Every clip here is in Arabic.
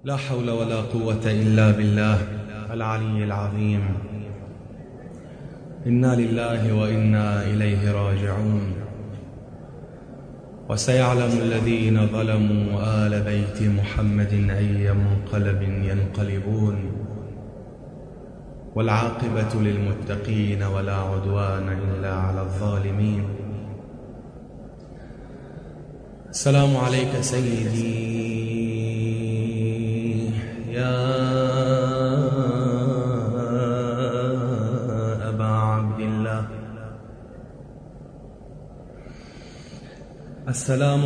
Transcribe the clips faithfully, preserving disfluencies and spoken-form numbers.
لا حول ولا قوة إلا بالله العلي العظيم. إنا لله وإنا إليه راجعون. وسيعلم الذين ظلموا آل بيت محمد أي منقلب ينقلبون، والعاقبة للمتقين ولا عدوان إلا على الظالمين. السلام عليك سيدي يا أبا عبد الله. السلام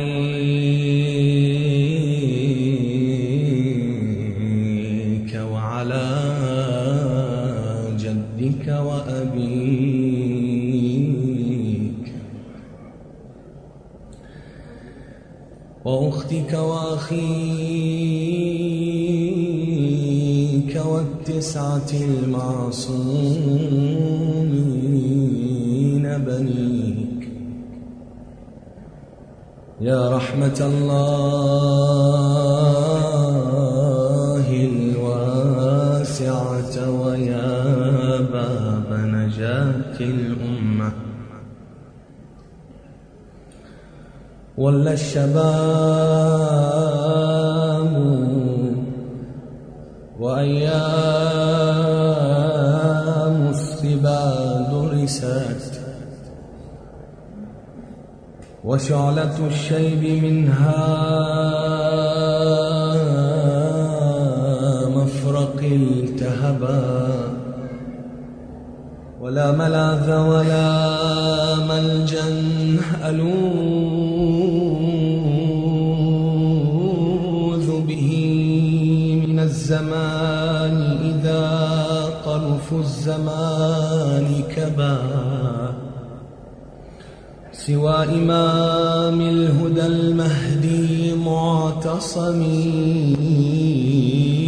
عليك وعلى جدك وأبيك وأختك وأخيك والتسعة المعصومين بنيك يا رحمة الله الواسعة ويا باب نجاة الأمة. ولا الشباب وأيام الصبا درست، وشعلة الشيب منها مفرق التهبا، ولا ملاذ ولا ملجا ألوذ به من الزمان إذا طرف الزمان كبا، سوى إمام الهدى المهدي معتصمي،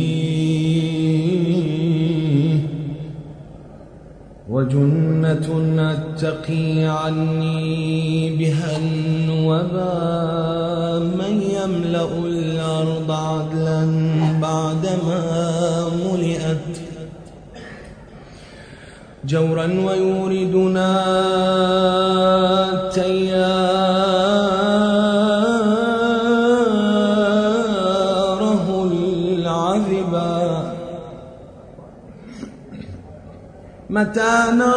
وجنة أتقي عني بها النوبا، من يملأ الأرض عدلا بعدما ملئت جورا ويوردنا تياره العذبا. متى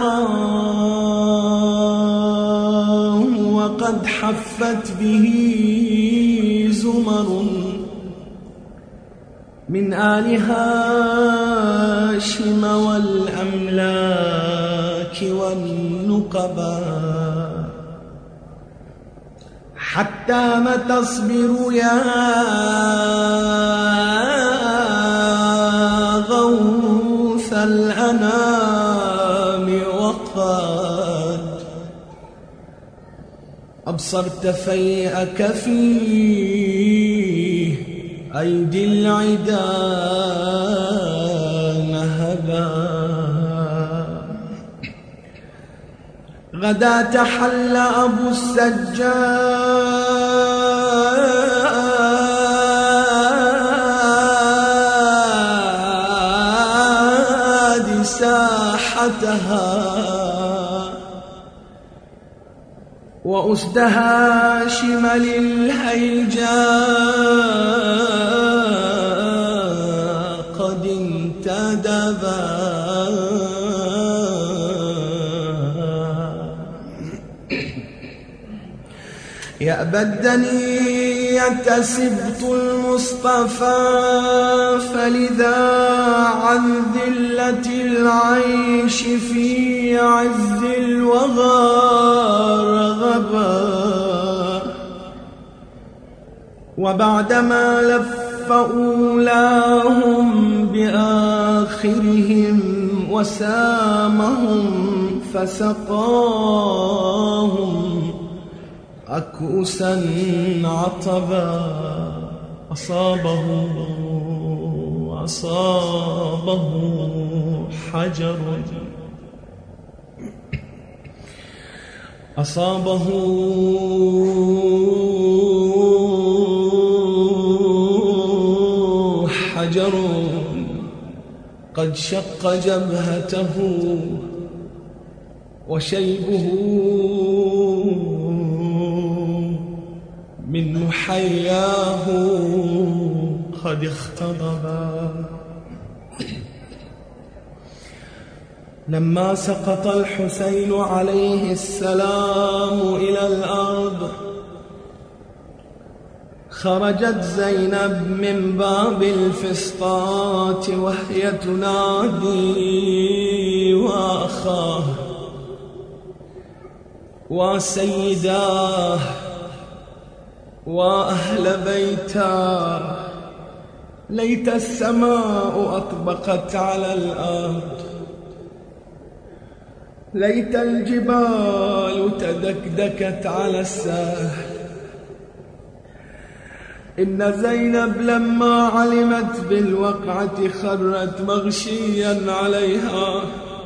نراه وقد حفت به زمر من آل هاشم والأملاك والنقبا، حتى ما تصبر يا غوث الأنام، وقد أبصرت فيئك فيه أيدي العدا نهبا. غدا تحل أبو السجاد ساحتها، وأسد هاشم للهيجاء قد انتدبا. يأبى الدنية سبط المصطفى، فلذا عن ذلة العيش في عز الوغى رغبا. وبعدما لف أولاهم بآخرهم وسامهم فسقاهم أكؤسا عطبا، أصابه أصابه حجر أصابه حجر قد شق جبهته وشيبه من محياه قد اختضبا. لما سقط الحسين عليه السلام إلى الأرض خرجت زينب من باب الفسطاط وهي تنادي وأخاه وسيداه وأهل بيته، ليت السماء أطبقت على الأرض، ليت الجبال تدكدكت على الساحل. إن زينب لما علمت بالوقعة خرت مغشيا عليها،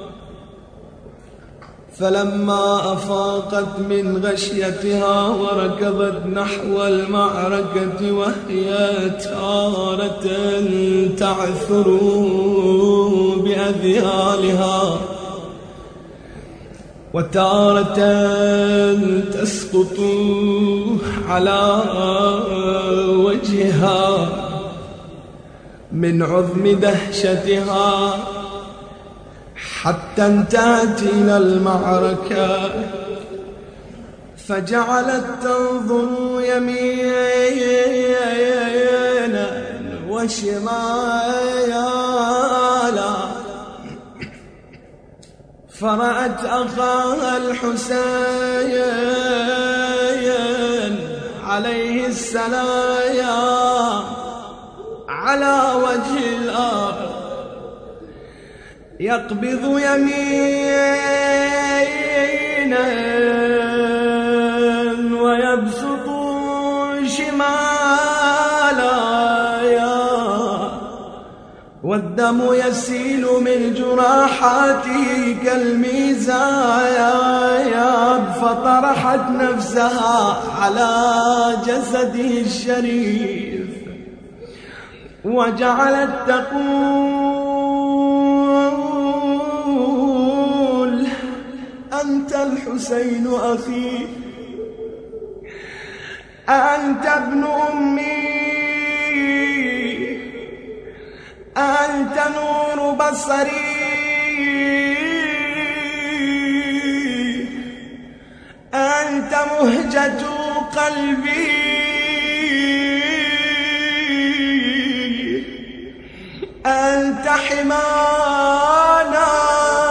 فلما أفاقت من غشيتها وركضت نحو المعركة وهي تارة تعثر بأذيالها وتارة تسقط على وجهها من عظم دهشتها، حتى انتهت إلى المعركة فجعلت تنظر يمينا وشمالا، فرأت أخاها الحسين عليه السلام على وجه الأرض يقبض يمينا ويبسط شمالا، والدم يسيل من جراحاته كالميزان، فطرحت نفسها على جسده الشريف وجعلت تقول: أنت الحسين أخي، أنت ابن أمي، أنت نور بصري، أنت مهجة قلبي، أنت حمانا،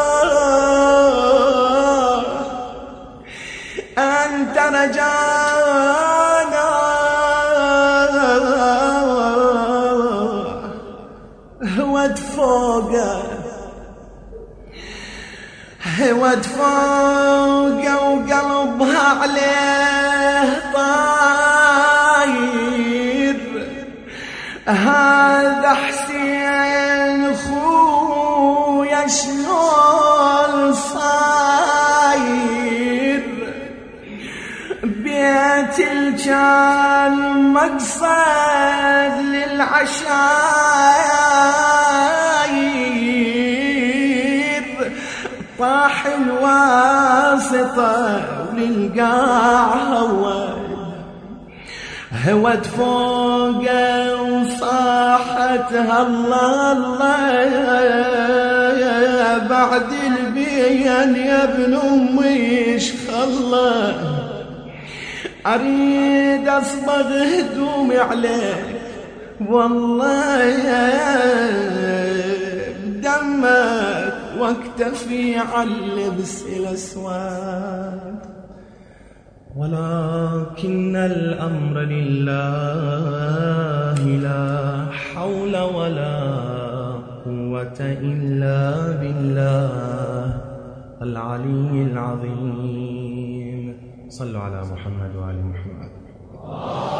أنت رجانا. هوت فوقه هوت فوقه وقلبها عليه طاير، هذا حسين خويا شلون صاير، بيت الجان مقصد للعشاير، طاح الواسطة وللقاع هوى، هوت فوقه وصاحت الله الله، بعد البين يا ابن امي ايش خلى، اريد اصبغ هدومي عليك والله بدمك واكتفي على اللبس الاسود، ولكن الأمر لله لا حول ولا قوة إلا بالله العلي العظيم. صلوا على محمد وآل محمد.